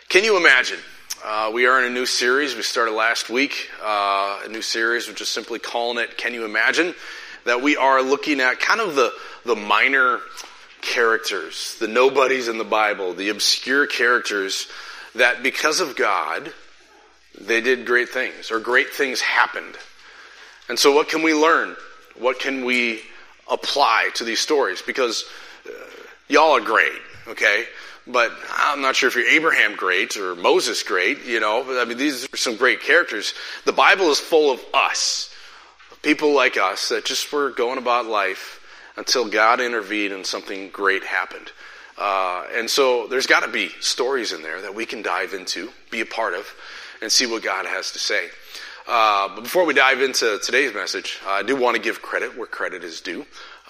Can you imagine? We are in a new series. We started last week, a new series, which is simply calling it Can You Imagine? That we are looking at kind of the minor characters, the nobodies in the Bible, the obscure characters that because of God, they did great things, or great things happened. And so what can we learn? What can we apply to these stories? Because y'all are great, okay? But I'm not sure if you're Abraham great or Moses great, you know. I mean, these are some great characters. The Bible is full of us, people like us that just were going about life until God intervened and something great happened. And so there's got to be stories in there that we can dive into, be a part of, and see what God has to say. But before we dive into today's message, I do want to give credit where credit is due.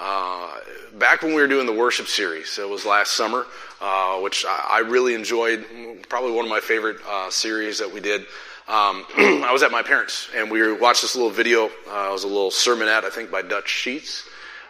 Back when we were doing the worship series, it was last summer, which I really enjoyed, probably one of my favorite series that we did. I was at my parents', and we watched this little video. It was a little sermonette, I think, by Dutch Sheets.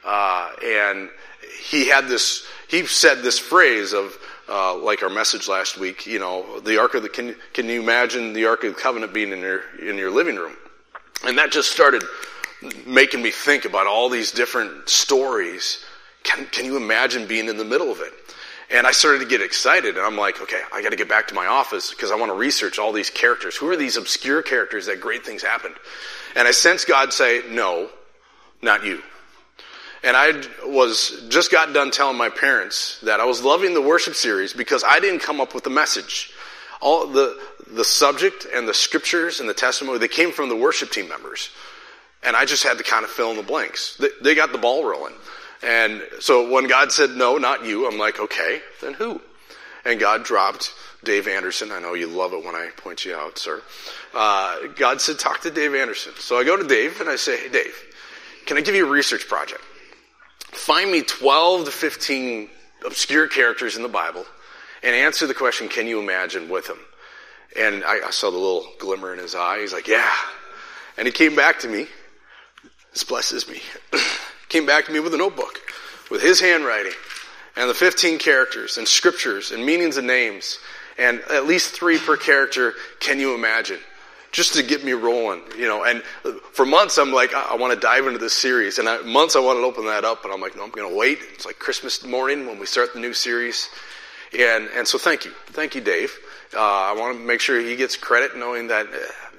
And he said this phrase of, like our message last week, you know, the Ark of the, can you imagine the Ark of the Covenant being in your living room? And that just started making me think about all these different stories. Can you imagine being in the middle of it? And I started to get excited, and I'm like, okay, I got to get back to my office because I want to research all these characters. Who are these obscure characters that great things happened? And I sensed God say, no, not you. And I just got done telling my parents that I was loving the worship series because I didn't come up with the message. All the subject and the scriptures and the testimony, they came from the worship team members. And I just had to kind of fill in the blanks. They got the ball rolling. And so when God said, no, not you, I'm like, okay, then who? And God dropped Dave Anderson. I know you love it when I point you out, sir. God said, talk to Dave Anderson. So I go to Dave and I say, hey, Dave, can I give you a research project? Find me 12 to 15 obscure characters in the Bible and answer the question, can you imagine with them? And I saw the little glimmer in his eye. He's like, yeah. And he came back to me. This blesses me. Came back to me with a notebook with his handwriting and the 15 characters and scriptures and meanings and names and at least 3 per character. Can you imagine? Just to get me rolling, you know. And for months I'm like, I want to dive into this series. And months I wanted to open that up, but I'm like, no, I'm going to wait. It's like Christmas morning when we start the new series. And so thank you, Dave. I want to make sure he gets credit, knowing that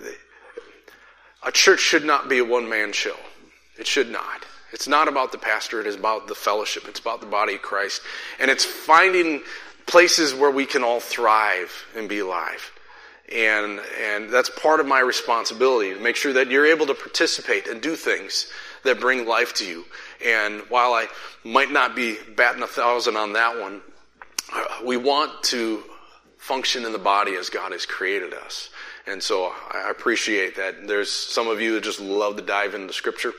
a church should not be a one-man show. It should not. It's not about the pastor. It is about the fellowship. It's about the body of Christ. And it's finding places where we can all thrive and be alive. And that's part of my responsibility, to make sure that you're able to participate and do things that bring life to you. And while I might not be batting 1,000 on that one, we want to function in the body as God has created us. And so I appreciate that. There's some of you that just love to dive into Scripture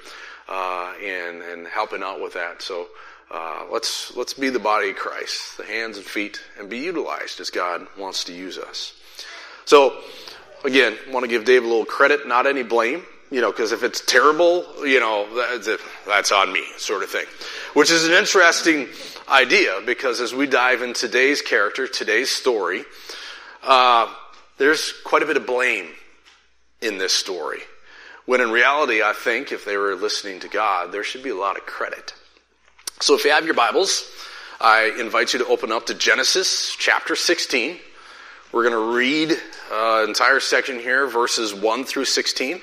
and helping out with that. So let's be the body of Christ, the hands and feet, and be utilized as God wants to use us. So again, I want to give Dave a little credit, not any blame, you know, because if it's terrible, you know, that's on me, sort of thing. Which is an interesting idea, because as we dive in today's character, today's story, there's quite a bit of blame in this story. When in reality, I think, if they were listening to God, there should be a lot of credit. So if you have your Bibles, I invite you to open up to Genesis chapter 16. We're going to read an entire section here, verses 1 through 16.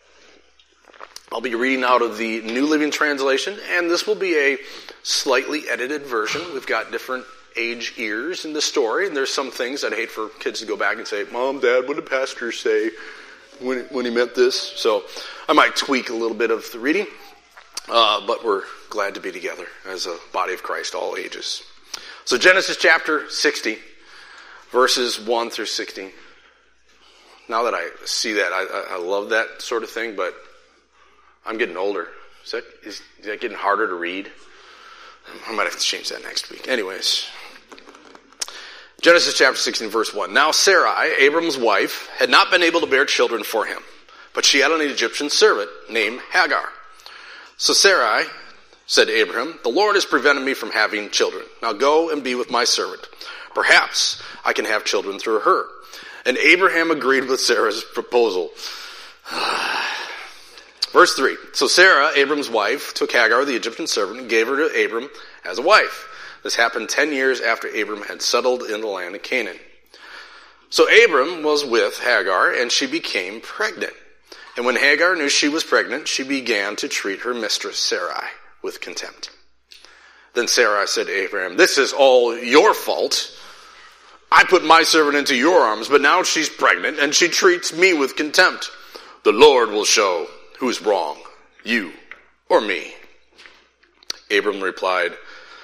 I'll be reading out of the New Living Translation, and this will be a slightly edited version. We've got different age ears in the story, and there's some things I'd hate for kids to go back and say, Mom, Dad, what did Pastor say when he meant this? So I might tweak a little bit of the reading, but we're glad to be together as a body of Christ, all ages. So Genesis chapter 60, verses 1 through 16. Now that I see that, I love that sort of thing, but I'm getting older. Is that getting harder to read? I might have to change that next week. Anyways, Genesis chapter 16, verse 1. Now Sarai, Abram's wife, had not been able to bear children for him, but she had an Egyptian servant named Hagar. So Sarai said to Abraham, the Lord has prevented me from having children. Now go and be with my servant. Perhaps I can have children through her." And Abraham agreed with Sarah's proposal. Verse 3. So Sarah, Abram's wife, took Hagar, the Egyptian servant, and gave her to Abram as a wife. This happened 10 years after Abram had settled in the land of Canaan. So Abram was with Hagar, and she became pregnant. And when Hagar knew she was pregnant, she began to treat her mistress Sarai with contempt. Then Sarai said to Abraham, "This is all your fault. I put my servant into your arms, but now she's pregnant, and she treats me with contempt. The Lord will show who's wrong, you or me." Abram replied,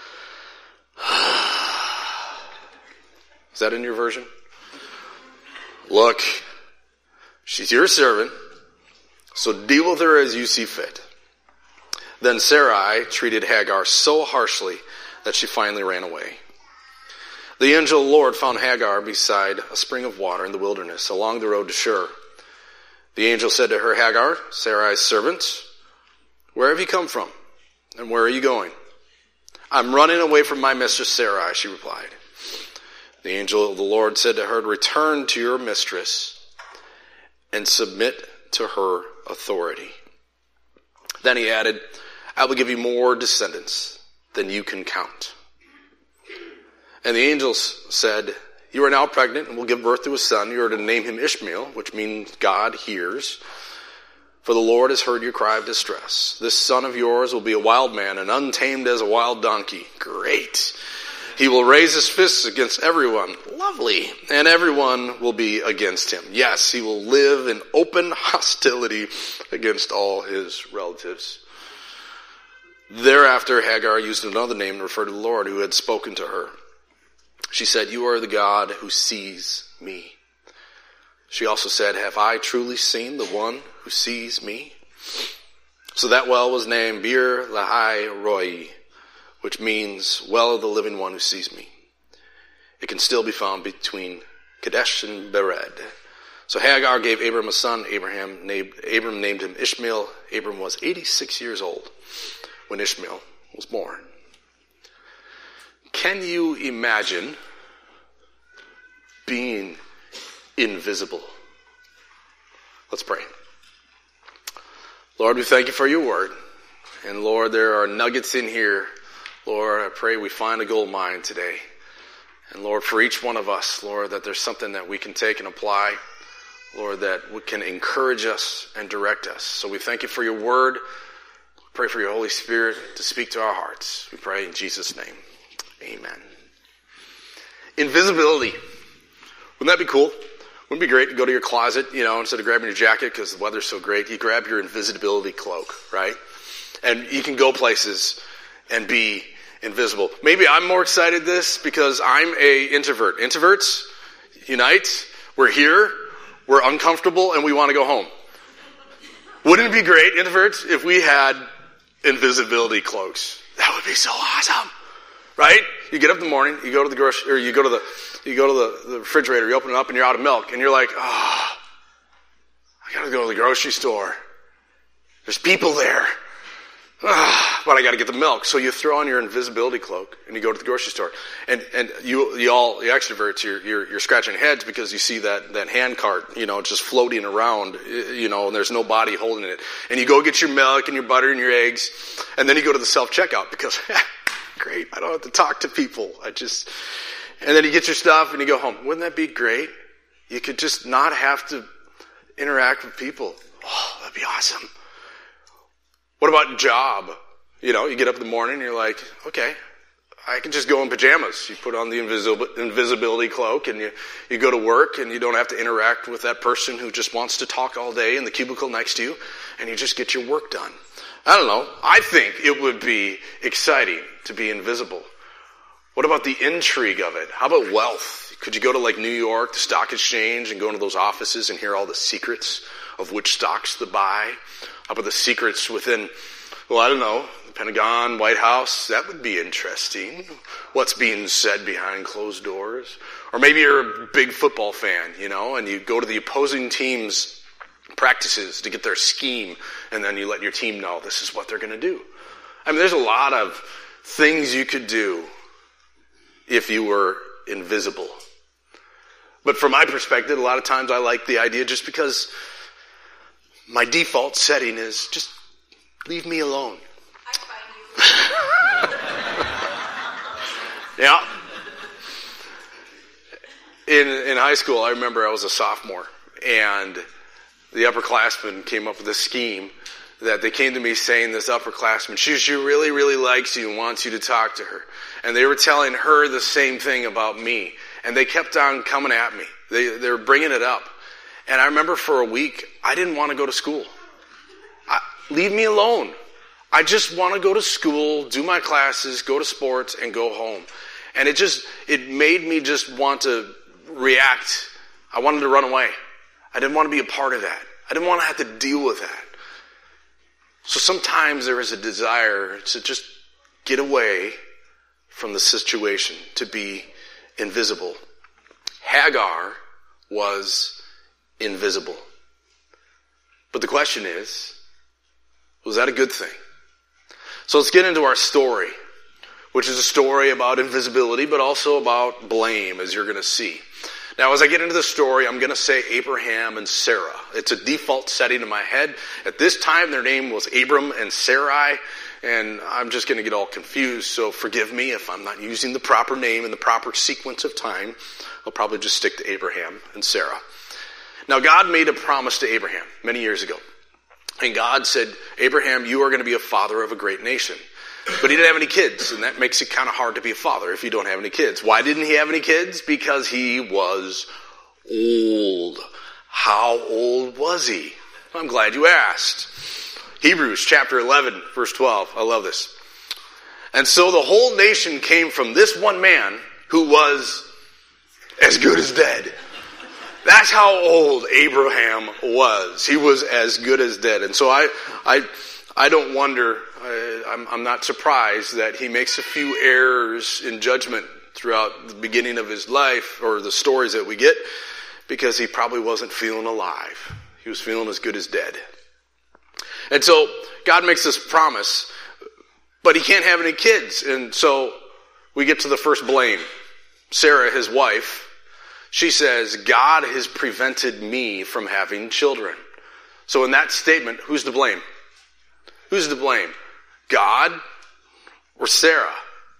is that in your version? "Look, she's your servant, so deal with her as you see fit." Then Sarai treated Hagar so harshly that she finally ran away. The angel of the Lord found Hagar beside a spring of water in the wilderness, along the road to Shur. The angel said to her, "Hagar, Sarai's servant, where have you come from, and where are you going?" "I'm running away from my mistress Sarai," she replied. The angel of the Lord said to her, "Return to your mistress and submit to her authority." Then he added, "I will give you more descendants than you can count." And the angels said, "You are now pregnant and will give birth to a son. You are to name him Ishmael," which means God hears. "For the Lord has heard your cry of distress. This son of yours will be a wild man and untamed as a wild donkey." Great. "He will raise his fists against everyone." Lovely. "And everyone will be against him. Yes, he will live in open hostility against all his relatives." Thereafter, Hagar used another name to refer to the Lord who had spoken to her. She said, "You are the God who sees me." She also said, "Have I truly seen the one who sees me?" So that well was named Bir Lahai Roi, which means well of the living one who sees me. It can still be found between Kadesh and Bered. So Hagar gave Abram a son. Abram named him Ishmael. Abram was 86 years old when Ishmael was born. Can you imagine being invisible? Let's pray. Lord, we thank you for your word. And Lord, there are nuggets in here. Lord, I pray we find a gold mine today. And Lord, for each one of us, Lord, that there's something that we can take and apply. Lord, that can encourage us and direct us. So we thank you for your word. We pray for your Holy Spirit to speak to our hearts. We pray in Jesus' name. Amen. Invisibility. Wouldn't that be cool? Wouldn't it be great to go to your closet, instead of grabbing your jacket because the weather's so great, you grab your invisibility cloak, right? And you can go places and be invisible. Maybe I'm more excited this because I'm a introvert. Introverts, unite. We're here. We're uncomfortable and we want to go home. Wouldn't it be great, introverts, if we had invisibility cloaks? That would be so awesome. Right? You get up in the morning, you go to the grocery, or you go to the refrigerator, you open it up and you're out of milk, and you're like, I gotta go to the grocery store. There's people there. But I gotta get the milk. So you throw on your invisibility cloak and you go to the grocery store. And you extroverts, you're scratching heads because you see that hand cart, just floating around, and there's no body holding it. And you go get your milk and your butter and your eggs, and then you go to the self-checkout because, great, I don't have to talk to people. And then you get your stuff and you go home. Wouldn't that be great? You could just not have to interact with people. Oh, that'd be awesome. What about job? You get up in the morning and you're like, okay, I can just go in pajamas. You put on the invisibility cloak and you go to work and you don't have to interact with that person who just wants to talk all day in the cubicle next to you, and you just get your work done. I don't know. I think it would be exciting to be invisible. What about the intrigue of it? How about wealth? Could you go to New York, the stock exchange, and go into those offices and hear all the secrets of which stocks to buy? How about the secrets within, the Pentagon, White House? That would be interesting. What's being said behind closed doors? Or maybe you're a big football fan, and you go to the opposing team's practices to get their scheme, and then you let your team know this is what they're going to do. There's a lot of things you could do if you were invisible. But from my perspective, a lot of times I like the idea just because my default setting is just leave me alone. I find you. Yeah. In high school, I remember I was a sophomore, and the upperclassmen came up with a scheme that they came to me saying, this upperclassman, she really, really likes you and wants you to talk to her. And they were telling her the same thing about me. And they kept on coming at me. They were bringing it up. And I remember for a week, I didn't want to go to school. Leave me alone. I just want to go to school, do my classes, go to sports, and go home. And it made me just want to react. I wanted to run away. I didn't want to be a part of that. I didn't want to have to deal with that. So sometimes there is a desire to just get away from the situation, to be invisible. Hagar was invisible. But the question is, was that a good thing? So let's get into our story, which is a story about invisibility, but also about blame, as you're going to see. Now, as I get into the story, I'm going to say Abraham and Sarah. It's a default setting in my head. At this time, their name was Abram and Sarai, and I'm just going to get all confused, so forgive me if I'm not using the proper name in the proper sequence of time. I'll probably just stick to Abraham and Sarah. Now, God made a promise to Abraham many years ago. And God said, Abraham, you are going to be a father of a great nation. But he didn't have any kids, and that makes it kind of hard to be a father if you don't have any kids. Why didn't he have any kids? Because he was old. How old was he? I'm glad you asked. Hebrews chapter 11, verse 12. I love this. And so the whole nation came from this one man who was as good as dead. That's how old Abraham was. He was as good as dead. And so I don't wonder, I'm not surprised that he makes a few errors in judgment throughout the beginning of his life, or the stories that we get, because he probably wasn't feeling alive. He was feeling as good as dead. And so God makes this promise, but he can't have any kids. And so we get to the first blame. Sarah, his wife, she says, God has prevented me from having children. So in that statement, who's to blame? Who's to blame? God or Sarah?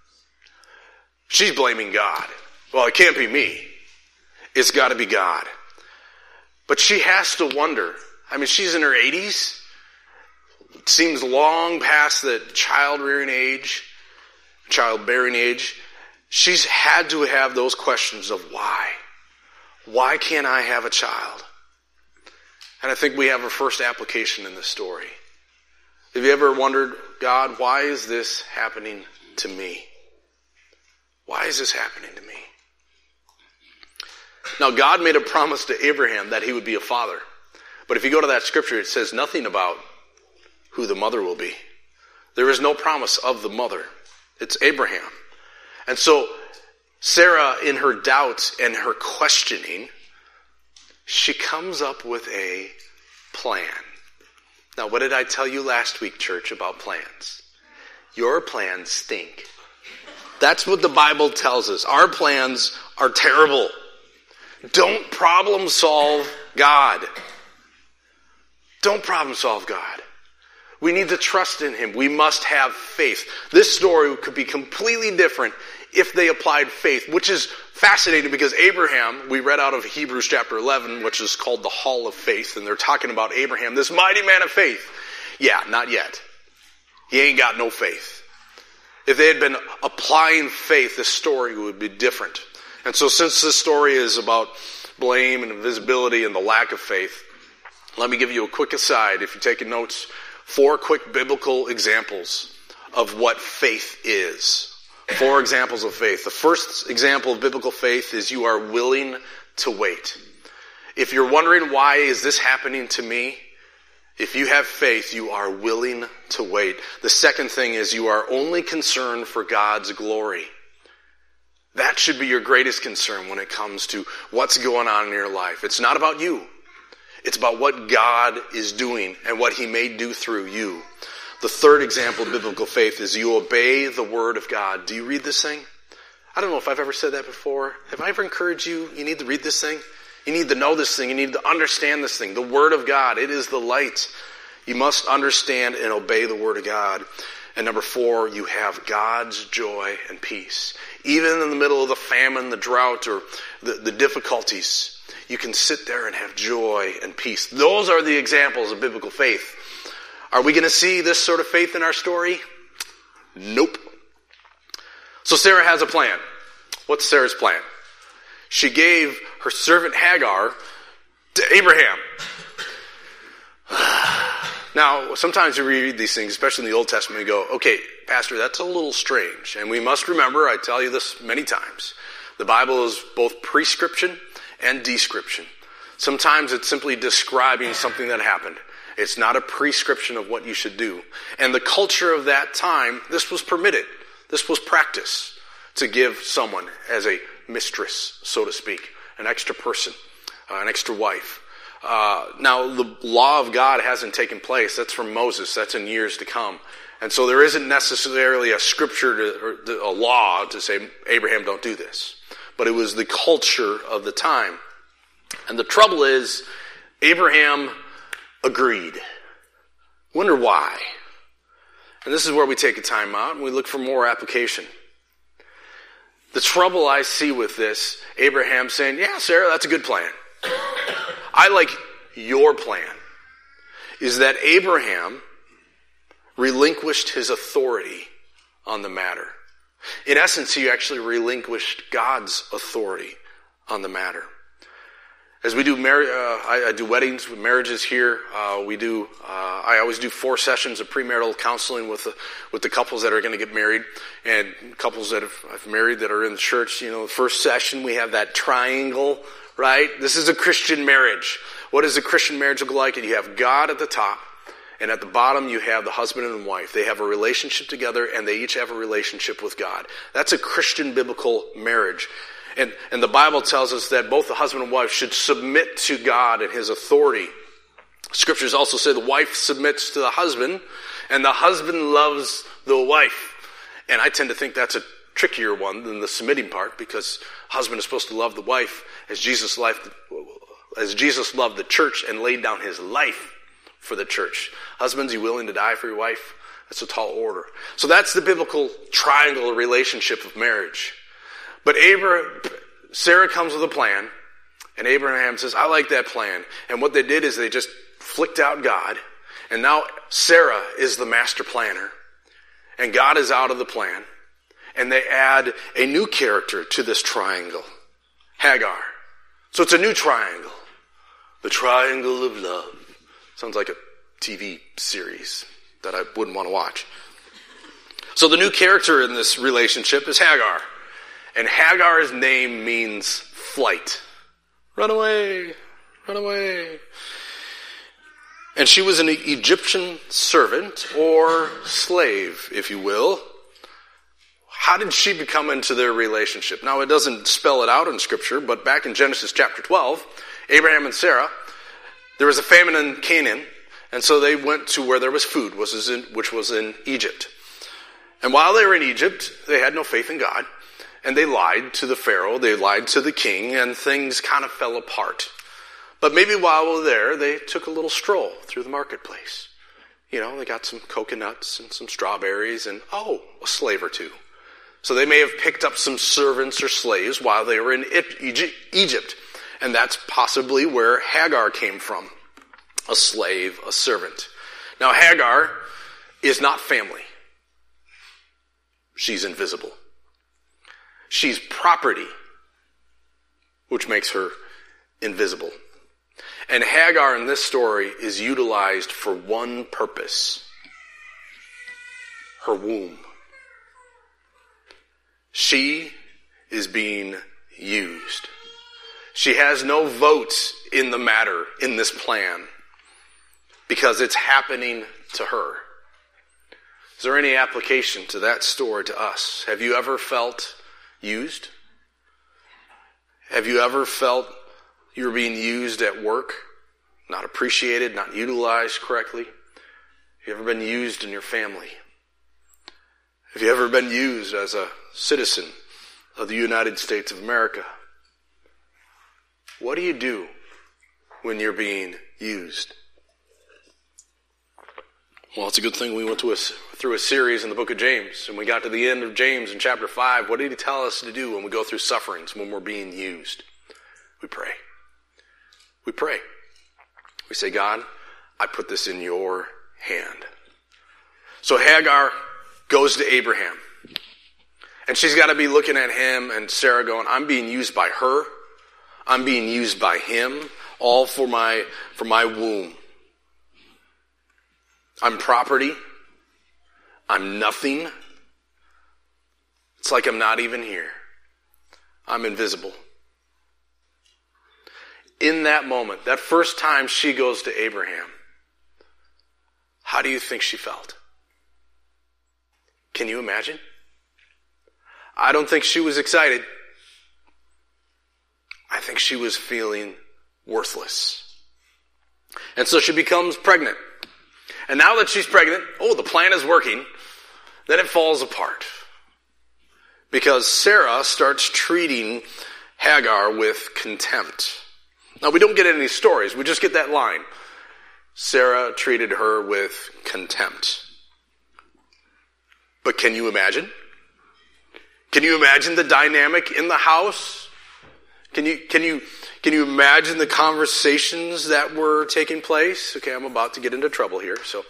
She's blaming God. Well, it can't be me. It's got to be God. But she has to wonder. I mean, she's in her 80s. It seems long past the childbearing age. She's had to have those questions of why. Why can't I have a child? And I think we have our first application in this story. Have you ever wondered, God, why is this happening to me? Why is this happening to me? Now, God made a promise to Abraham that he would be a father. But if you go to that scripture, it says nothing about who the mother will be. There is no promise of the mother. It's Abraham. And so Sarah, in her doubts and her questioning, she comes up with a plan. Now, what did I tell you last week, church, about plans? Your plans stink. That's what the Bible tells us. Our plans are terrible. Don't problem solve God. Don't problem solve God. We need to trust in him. We must have faith. This story could be completely different if they applied faith, which is fascinating because Abraham, we read out of Hebrews chapter 11, which is called the Hall of Faith, and they're talking about Abraham, this mighty man of faith. Yeah, not yet. He ain't got no faith. If they had been applying faith, this story would be different. And so since this story is about blame and invisibility and the lack of faith, let me give you a quick aside. If you're taking notes, 4 quick biblical examples of what faith is. 4 examples of faith. The first example of biblical faith is you are willing to wait. If you're wondering why is this happening to me, if you have faith, you are willing to wait. The second thing is you are only concerned for God's glory. That should be your greatest concern when it comes to what's going on in your life. It's not about you. It's about what God is doing and what he may do through you. The third example of biblical faith is you obey the word of God. Do you read this thing? I don't know if I've ever said that before. Have I ever encouraged you? You need to read this thing. You need to know this thing. You need to understand this thing. The Word of God, it is the light. You must understand and obey the Word of God. And number 4, you have God's joy and peace. Even in the middle of the famine, the drought, or the difficulties, you can sit there and have joy and peace. Those are the examples of biblical faith. Are we going to see this sort of faith in our story? Nope. So Sarah has a plan. What's Sarah's plan? She gave her servant Hagar to Abraham. Now, sometimes we read these things, especially in the Old Testament, and go, okay, Pastor, that's a little strange. And we must remember, I tell you this many times, the Bible is both prescription and description. Sometimes it's simply describing something that happened. It's not a prescription of what you should do. And the culture of that time, this was permitted. This was practice to give someone as a mistress, so to speak, an extra person, an extra wife. Now, the law of God hasn't taken place. That's from Moses. That's in years to come. And so there isn't necessarily a scripture or a law to say, Abraham, don't do this. But it was the culture of the time. And the trouble is, Abraham agreed. Wonder why? And this is where we take a time out and we look for more application. The trouble I see with this, Abraham saying, yeah, Sarah, that's a good plan. I like your plan, is that Abraham relinquished his authority on the matter. In essence, he actually relinquished God's authority on the matter. As we do, I do weddings, marriages here. I always do 4 sessions of premarital counseling with the couples that are going to get married, and couples that I've married that are in the church. You know, the first session we have that triangle, right? This is a Christian marriage. What does a Christian marriage look like? And you have God at the top, and at the bottom you have the husband and wife. They have a relationship together, and they each have a relationship with God. That's a Christian biblical marriage. And the Bible tells us that both the husband and wife should submit to God and His authority. Scriptures also say the wife submits to the husband, and the husband loves the wife. And I tend to think that's a trickier one than the submitting part, because husband is supposed to love the wife as Jesus loved the church and laid down His life for the church. Husbands, you willing to die for your wife? That's a tall order. So that's the biblical triangle relationship of marriage. But Sarah comes with a plan, and Abraham says, I like that plan. And what they did is they just flicked out God, and now Sarah is the master planner, and God is out of the plan, and they add a new character to this triangle, Hagar. So it's a new triangle, the triangle of love. Sounds like a TV series that I wouldn't want to watch. So the new character in this relationship is Hagar. And Hagar's name means flight. Run away, run away. And she was an Egyptian servant, or slave, if you will. How did she become into their relationship? Now, it doesn't spell it out in Scripture, but back in Genesis chapter 12, Abraham and Sarah, there was a famine in Canaan, and so they went to where there was food, which was in Egypt. And while they were in Egypt, they had no faith in God. And they lied to the Pharaoh, they lied to the king, and things kind of fell apart. But maybe while we were there, they took a little stroll through the marketplace. You know, they got some coconuts and some strawberries and, a slave or two. So they may have picked up some servants or slaves while they were in Egypt. And that's possibly where Hagar came from. A slave, a servant. Now Hagar is not family. She's invisible. She's property, which makes her invisible. And Hagar in this story is utilized for one purpose: her womb. She is being used. She has no vote in the matter, in this plan, because it's happening to her. Is there any application to that story to us? Have you ever felt used? Have you ever felt you're being used at work? Not appreciated, not utilized correctly? Have you ever been used in your family? Have you ever been used as a citizen of the United States of America. What do you do when you're being used? Well, it's a good thing we went through a series in the book of James, and we got to the end of James in chapter 5. What did he tell us to do when we go through sufferings, when we're being used? We pray. We pray. We say, God, I put this in your hand. So Hagar goes to Abraham. And she's got to be looking at him and Sarah going, I'm being used by her. I'm being used by him, all for my womb. I'm property. I'm nothing. It's like I'm not even here. I'm invisible. In that moment, that first time she goes to Abraham, how do you think she felt? Can you imagine? I don't think she was excited. I think she was feeling worthless. And so she becomes pregnant. And now that she's pregnant, the plan is working. Then it falls apart. Because Sarah starts treating Hagar with contempt. Now we don't get any stories, we just get that line. Sarah treated her with contempt. But can you imagine? Can you imagine the dynamic in the house? Can you imagine the conversations that were taking place? Okay, I'm about to get into trouble here. So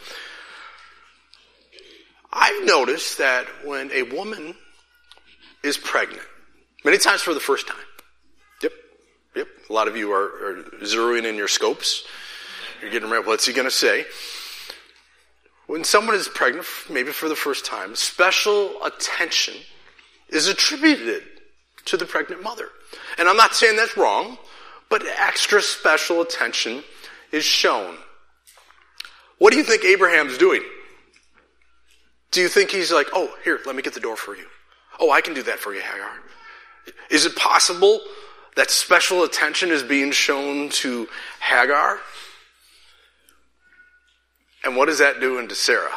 I've noticed that when a woman is pregnant, many times for the first time, yep, a lot of you are zeroing in your scopes. You're getting ready, what's he going to say? When someone is pregnant, maybe for the first time, special attention is attributed to the pregnant mother. And I'm not saying that's wrong, but extra special attention is shown. What do you think Abraham's doing? Do you think he's like, here, let me get the door for you. I can do that for you, Hagar. Is it possible that special attention is being shown to Hagar? And what is that doing to Sarah?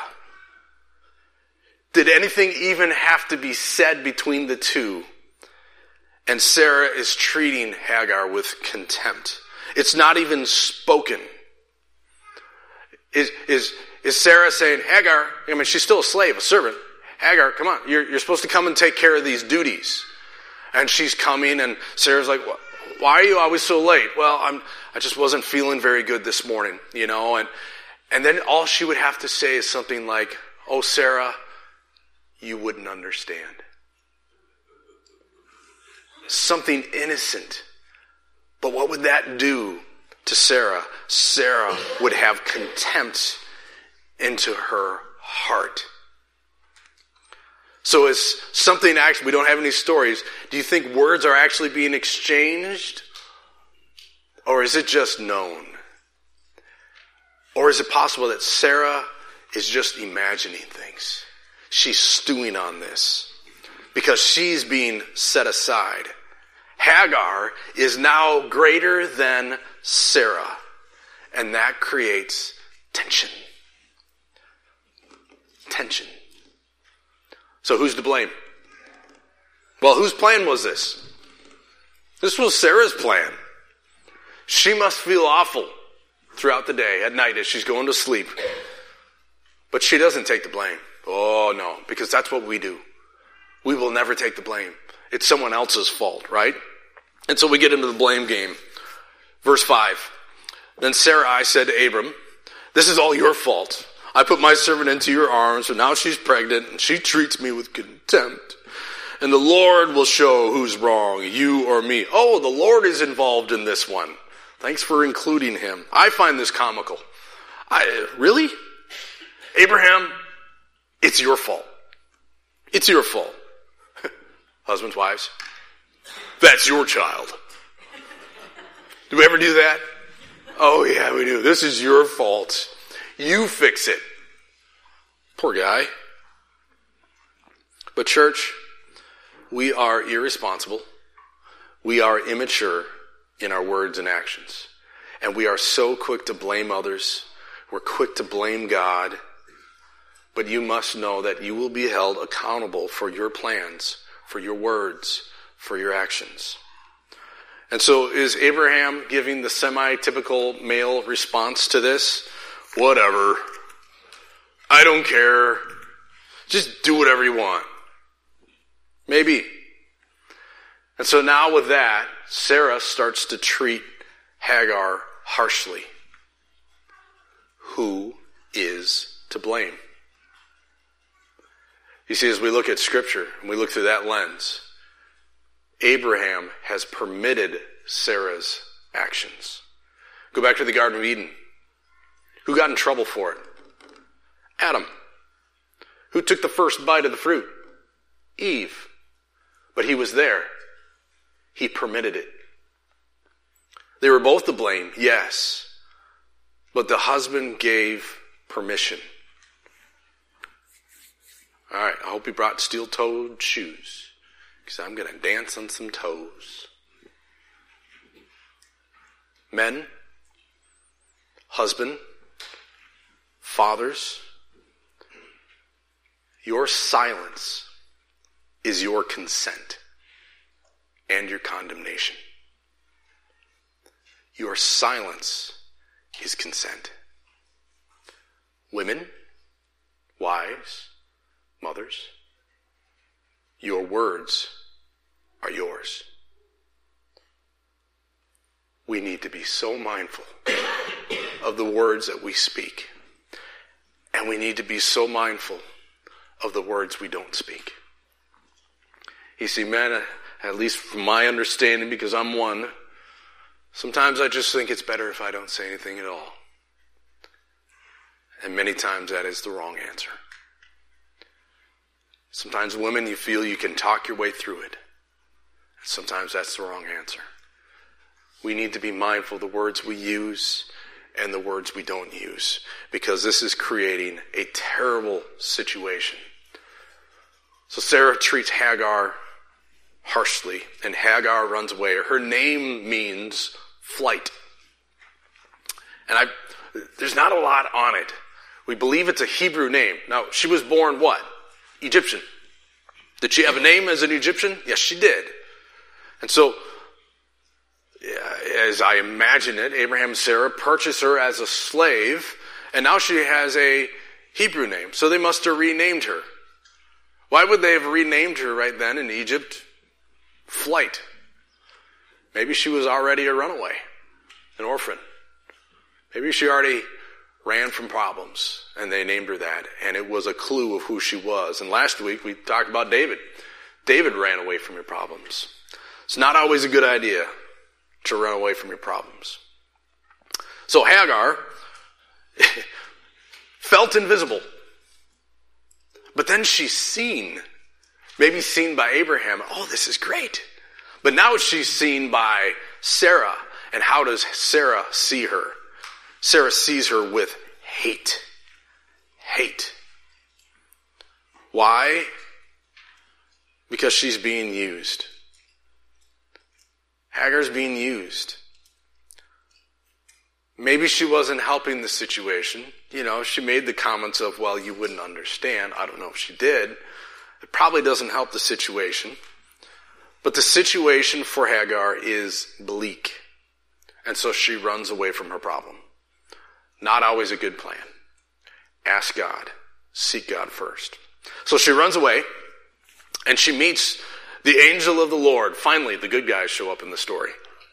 Did anything even have to be said between the two? And Sarah is treating Hagar with contempt. It's not even spoken. Is Sarah saying, Hagar, she's still a slave, a servant. Hagar, come on, you're supposed to come and take care of these duties. And she's coming and Sarah's like, why are you always so late? Well, I just wasn't feeling very good this morning, and then all she would have to say is something like, Sarah, you wouldn't understand. Something innocent. But what would that do to Sarah? Sarah would have contempt into her heart. So is something actually, we don't have any stories, do you think words are actually being exchanged? Or is it just known? Or is it possible that Sarah is just imagining things? She's stewing on this because she's being set aside. Hagar is now greater than Sarah, and that creates tension. Tension. So who's to blame? Well, whose plan was this? This was Sarah's plan. She must feel awful throughout the day, at night as she's going to sleep. But she doesn't take the blame. Oh, no, because that's what we do. We will never take the blame. It's someone else's fault, right? And so we get into the blame game. Verse 5. Then Sarai said to Abram, this is all your fault. I put my servant into your arms, and now she's pregnant, and she treats me with contempt. And the Lord will show who's wrong, you or me. Oh, the Lord is involved in this one. Thanks for including him. I find this comical. Really? Abraham, it's your fault. It's your fault. Husbands, wives, that's your child. Do we ever do that? Oh yeah, we do. This is your fault. You fix it. Poor guy. But church, we are irresponsible. We are immature in our words and actions. And we are so quick to blame others. We're quick to blame God. But you must know that you will be held accountable for your plans, for your words, for your actions. And so is Abraham giving the semi-typical male response to this? Whatever. I don't care. Just do whatever you want. Maybe. And so now with that, Sarah starts to treat Hagar harshly. Who is to blame? You see, as we look at Scripture, and we look through that lens, Abraham has permitted Sarah's actions. Go back to the Garden of Eden. Who got in trouble for it? Adam. Who took the first bite of the fruit? Eve. But he was there. He permitted it. They were both to blame, yes. But the husband gave permission. All right, I hope you brought steel-toed shoes, because I'm going to dance on some toes. Men, husband, fathers, your silence is your consent and your condemnation. Your silence is consent. Women, wives, mothers, your words are yours. We need to be so mindful of the words that we speak. And we need to be so mindful of the words we don't speak. You see, men, at least from my understanding, because I'm one, sometimes I just think it's better if I don't say anything at all. And many times that is the wrong answer. Sometimes women, you feel you can talk your way through it. Sometimes that's the wrong answer. We need to be mindful of the words we use and the words we don't use, because this is creating a terrible situation. So Sarah treats Hagar harshly, and Hagar runs away. Her name means flight. And there's not a lot on it. We believe it's a Hebrew name. Now, she was born what? Egyptian. Did she have a name as an Egyptian? Yes, she did. And so, as I imagine it, Abraham and Sarah purchased her as a slave, and now she has a Hebrew name. So they must have renamed her. Why would they have renamed her right then in Egypt? Flight. Maybe she was already a runaway, an orphan. Maybe she already ran from problems, and they named her that, and it was a clue of who she was. And last week we talked about David. David ran away from your problems. It's not always a good idea to run away from your problems. So Hagar felt invisible. But then she's seen, maybe seen by Abraham. Oh, this is great. But now she's seen by Sarah. And how does Sarah see her? Sarah sees her with hate. Hate. Why? Because she's being used. Hagar's being used. Maybe she wasn't helping the situation. You know, she made the comments of, well, you wouldn't understand. I don't know if she did. It probably doesn't help the situation. But the situation for Hagar is bleak. And so she runs away from her problem. Not always a good plan. Ask God. Seek God first. So she runs away, and she meets the angel of the Lord. Finally, the good guys show up in the story.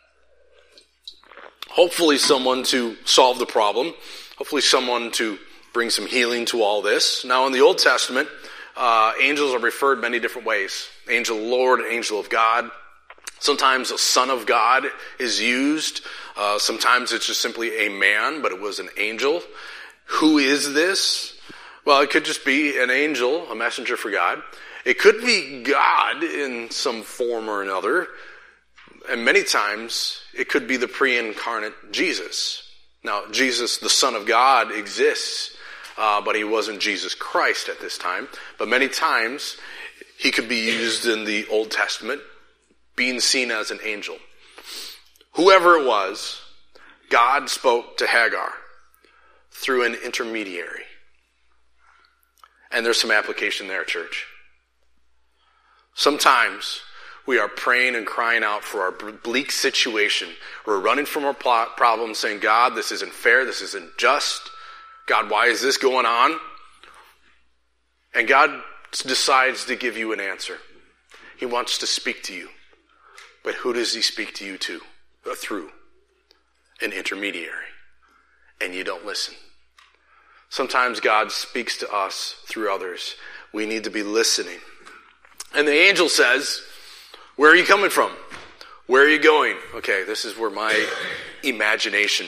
Hopefully someone to solve the problem. Hopefully someone to bring some healing to all this. Now in the Old Testament, angels are referred many different ways. Angel of the Lord, angel of God. Sometimes a son of God is used. Sometimes it's just simply a man, but it was an angel. Who is this? Well, it could just be an angel, a messenger for God. It could be God in some form or another. And many times, it could be the pre-incarnate Jesus. Now, Jesus, the Son of God, exists, but he wasn't Jesus Christ at this time. But many times, he could be used in the Old Testament, being seen as an angel. Whoever it was, God spoke to Hagar through an intermediary. And there's some application there, church. Sometimes we are praying and crying out for our bleak situation. We're running from our problems saying, God, this isn't fair, this isn't just. God, why is this going on? And God decides to give you an answer. He wants to speak to you. But who does he speak to you through? An intermediary. And you don't listen. Sometimes God speaks to us through others. We need to be listening. And the angel says, where are you coming from? Where are you going? Okay, this is where my imagination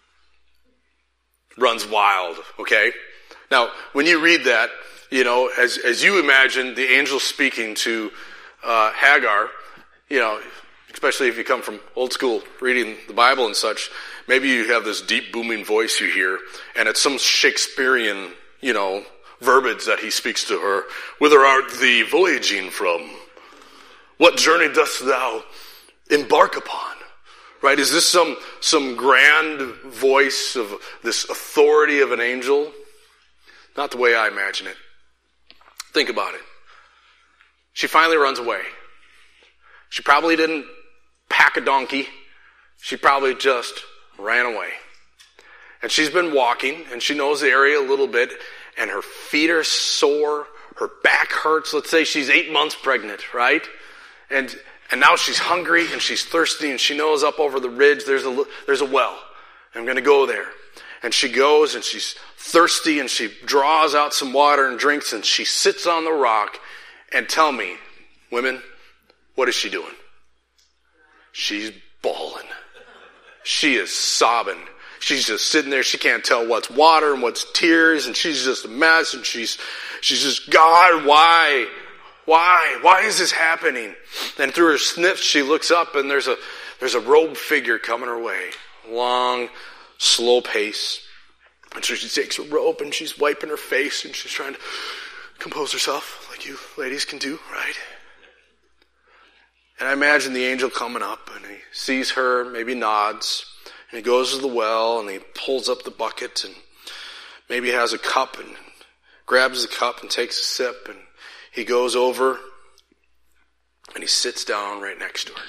runs wild, okay? Now, when you read that, as you imagine the angel speaking to Hagar, especially if you come from old school reading the Bible and such, maybe you have this deep booming voice you hear, and it's some Shakespearean, verbiage that he speaks to her. Whither art thee voyaging from? What journey dost thou embark upon? Right? Is this some grand voice of this authority of an angel? Not the way I imagine it. Think about it. She finally runs away. She probably didn't pack a donkey. She probably just ran away. And she's been walking, and she knows the area a little bit, and her feet are sore, her back hurts. Let's say she's 8 months pregnant, right? And now she's hungry, and she's thirsty, and she knows up over the ridge there's a well. I'm going to go there. And she goes, and she's thirsty, and she draws out some water and drinks, and she sits on the rock. And tell me, women, what is she doing? She's bawling. She is sobbing. She's just sitting there. She can't tell what's water and what's tears, and she's just a mess, and she's just, God, why? Why is this happening? And through her sniffs, she looks up, and there's a robed figure coming her way. Long, slow pace. And so she takes her robe, and she's wiping her face, and she's trying to compose herself, like you ladies can do, right? And I imagine the angel coming up, and he sees her, maybe nods, and he goes to the well, and he pulls up the bucket, and maybe has a cup, and grabs the cup and takes a sip, and he goes over, and he sits down right next to her.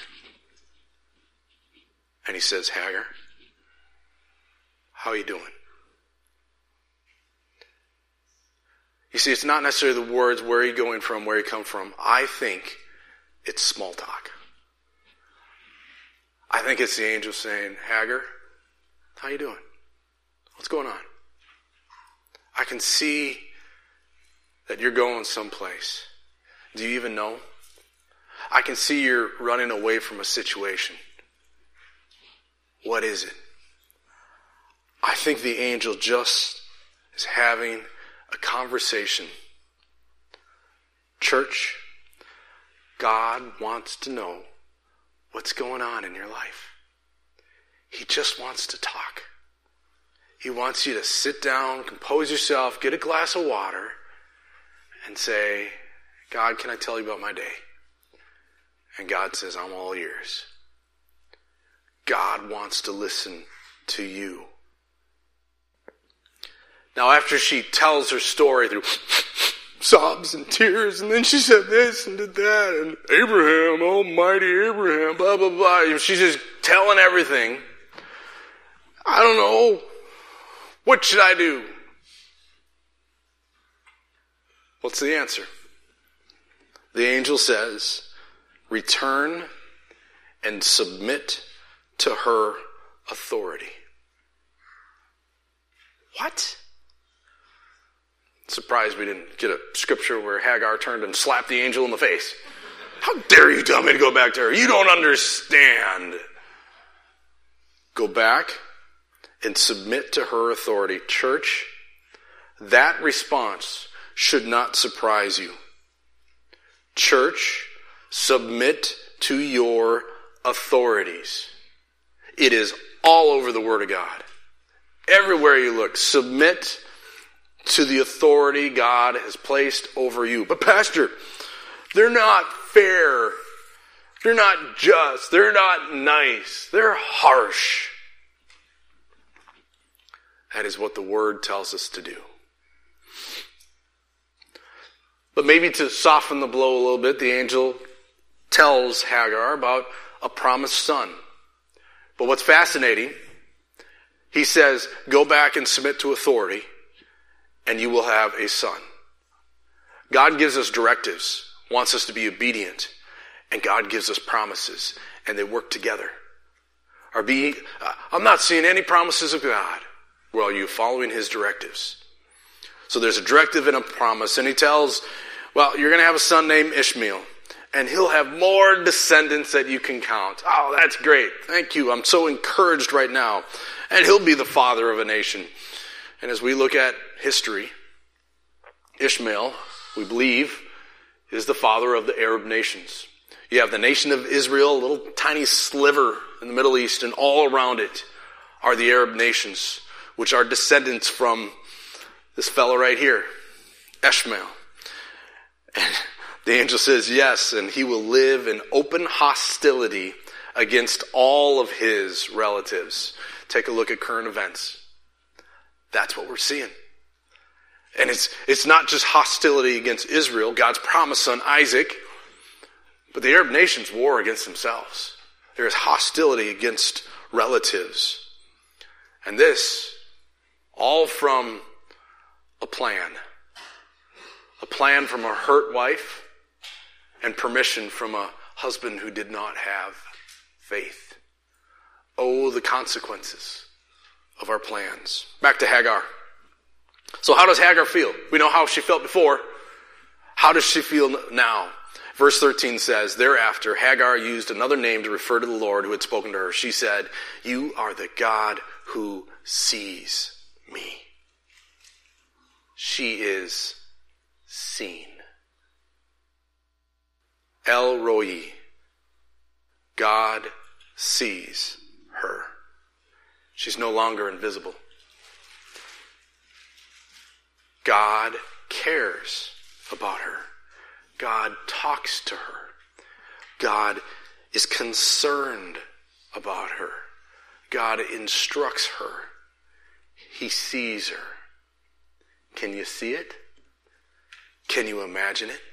And he says, Hagar, how are you doing? You see, it's not necessarily the words, where are you going from, where you come from. I think it's small talk. I think it's the angel saying, Hagar, how you doing? What's going on? I can see that you're going someplace. Do you even know? I can see you're running away from a situation. What is it? I think the angel just is having a conversation. Church, God wants to know what's going on in your life. He just wants to talk. He wants you to sit down, compose yourself, get a glass of water, and say, God, can I tell you about my day? And God says, I'm all ears. God wants to listen to you. Now, after she tells her story through sobs and tears, and then she said this and did that, and Abraham, almighty Abraham, blah, blah, blah. She's just telling everything. I don't know. What should I do? What's the answer? The angel says, return and submit to her authority. What? Surprised we didn't get a scripture where Hagar turned and slapped the angel in the face. How dare you tell me to go back to her? You don't understand. Go back and submit to her authority. Church, that response should not surprise you. Church, submit to your authorities. It is all over the Word of God. Everywhere you look, submit to the authority God has placed over you. But Pastor, they're not fair. They're not just. They're not nice. They're harsh. That is what the Word tells us to do. But maybe to soften the blow a little bit, the angel tells Hagar about a promised son. But what's fascinating, he says, go back and submit to authority, and you will have a son. God gives us directives, wants us to be obedient, and God gives us promises, and they work together. I'm not seeing any promises of God. Well, are you following his directives? So there's a directive and a promise, and he tells, well, you're going to have a son named Ishmael, and he'll have more descendants that you can count. Oh, that's great. Thank you. I'm so encouraged right now. And he'll be the father of a nation. And as we look at history, Ishmael, we believe, is the father of the Arab nations. You have the nation of Israel, a little tiny sliver in the Middle East, and all around it are the Arab nations, which are descendants from this fellow right here, Ishmael. And the angel says yes, and he will live in open hostility against all of his relatives. Take a look at current events. That's what we're seeing. And it's not just hostility against Israel, God's promised son Isaac, but the Arab nations war against themselves. There is hostility against relatives. And this, all from a plan from a hurt wife, and permission from a husband who did not have faith. Oh, the consequences of our plans. Back to Hagar. So how does Hagar feel? We know how she felt before. How does she feel now? Verse 13 says, thereafter Hagar used another name to refer to the Lord who had spoken to her. She said, you are the God who sees me. She is seen. El Roi. God sees her. She's no longer invisible. God cares about her. God talks to her. God is concerned about her. God instructs her. He sees her. Can you see it? Can you imagine it?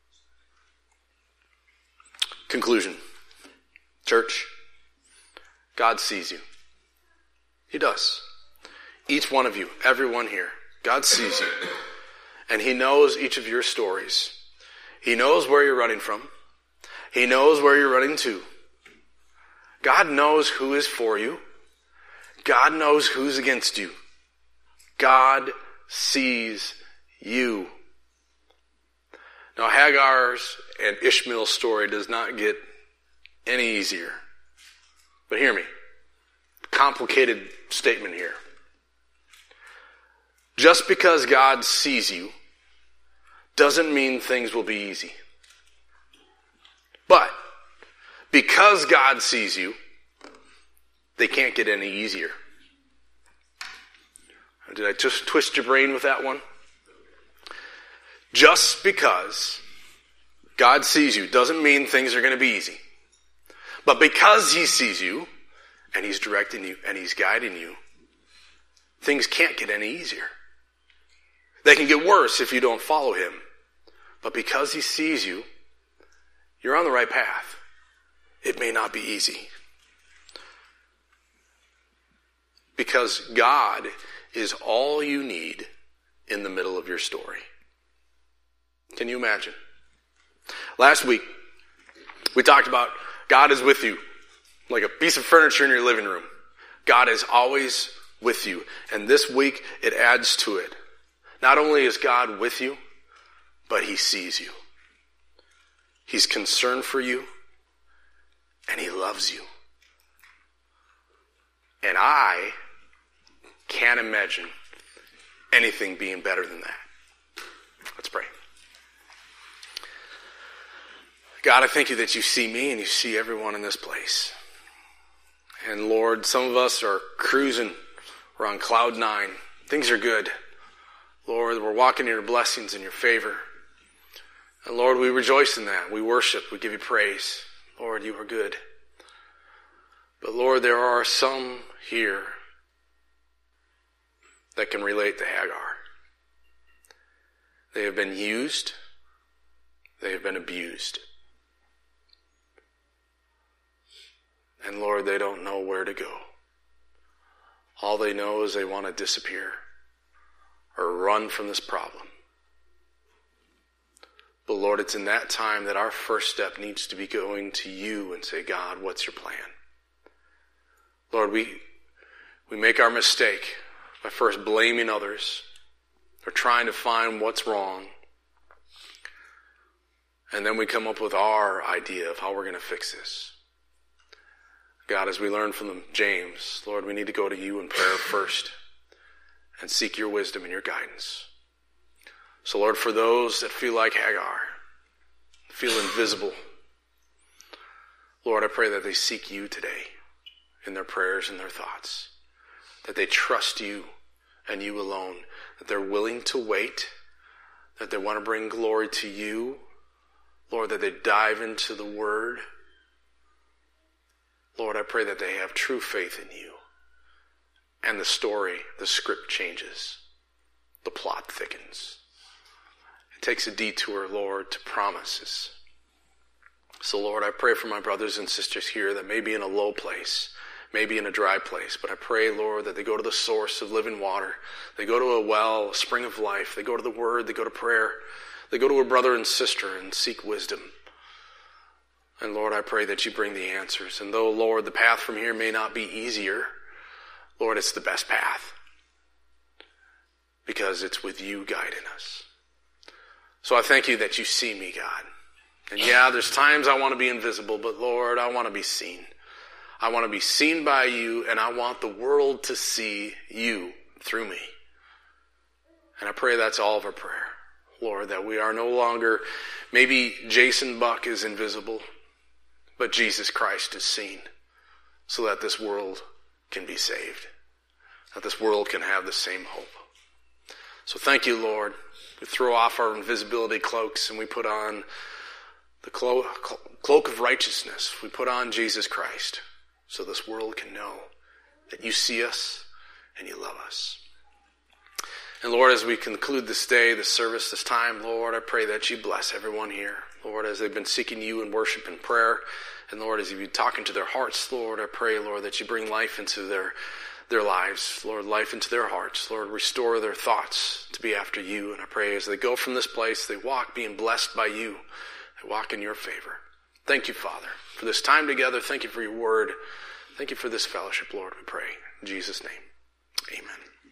Conclusion. Church, God sees you. He does. Each one of you, everyone here, God sees you. And he knows each of your stories. He knows where you're running from. He knows where you're running to. God knows who is for you. God knows who's against you. God sees you. Now, Hagar's and Ishmael's story does not get any easier. But hear me. Complicated statement here. Just because God sees you doesn't mean things will be easy. But because God sees you, they can't get any easier. Did I just twist your brain with that one? Just because God sees you doesn't mean things are going to be easy. But because he sees you, and he's directing you, and he's guiding you, things can't get any easier. They can get worse if you don't follow him. But because he sees you, you're on the right path. It may not be easy. Because God is all you need in the middle of your story. Can you imagine? Last week, we talked about God is with you, like a piece of furniture in your living room. God is always with you. And this week, it adds to it. Not only is God with you, but he sees you. He's concerned for you, and he loves you. And I can't imagine anything being better than that. Let's pray. God, I thank you that you see me and you see everyone in this place. And Lord, some of us are cruising. We're on cloud 9. Things are good. Lord, we're walking in your blessings and your favor. And Lord, we rejoice in that. We worship. We give you praise. Lord, you are good. But Lord, there are some here that can relate to Hagar. They have been used. They have been abused. And Lord, they don't know where to go. All they know is they want to disappear or run from this problem. But Lord, it's in that time that our first step needs to be going to you and say, God, what's your plan? Lord, we make our mistake by first blaming others or trying to find what's wrong. And then we come up with our idea of how we're going to fix this. God, as we learn from James, Lord, we need to go to you in prayer first and seek your wisdom and your guidance. So, Lord, for those that feel like Hagar, feel invisible, Lord, I pray that they seek you today in their prayers and their thoughts, that they trust you and you alone, that they're willing to wait, that they want to bring glory to you, Lord, that they dive into the word. Lord, I pray that they have true faith in you. And the story, the script changes. The plot thickens. It takes a detour, Lord, to promises. So, Lord, I pray for my brothers and sisters here that may be in a low place, maybe in a dry place, but I pray, Lord, that they go to the source of living water. They go to a well, a spring of life. They go to the word. They go to prayer. They go to a brother and sister and seek wisdom. And Lord, I pray that you bring the answers. And though, Lord, the path from here may not be easier, Lord, it's the best path. Because it's with you guiding us. So I thank you that you see me, God. And yeah, there's times I want to be invisible, but Lord, I want to be seen. I want to be seen by you, and I want the world to see you through me. And I pray that's all of our prayer, Lord, that we are no longer, maybe Jason Buck is invisible, but Jesus Christ is seen, so that this world can be saved, that this world can have the same hope. So thank you, Lord. We throw off our invisibility cloaks and we put on the cloak of righteousness. We put on Jesus Christ, so this world can know that you see us and you love us. And Lord, as we conclude this day, this service, this time, Lord, I pray that you bless everyone here. Lord, as they've been seeking you in worship and prayer, and Lord, as you've been talking to their hearts, Lord, I pray, Lord, that you bring life into their lives, Lord, life into their hearts. Lord, restore their thoughts to be after you. And I pray as they go from this place, they walk being blessed by you. They walk in your favor. Thank you, Father, for this time together. Thank you for your word. Thank you for this fellowship, Lord, we pray. In Jesus' name, amen.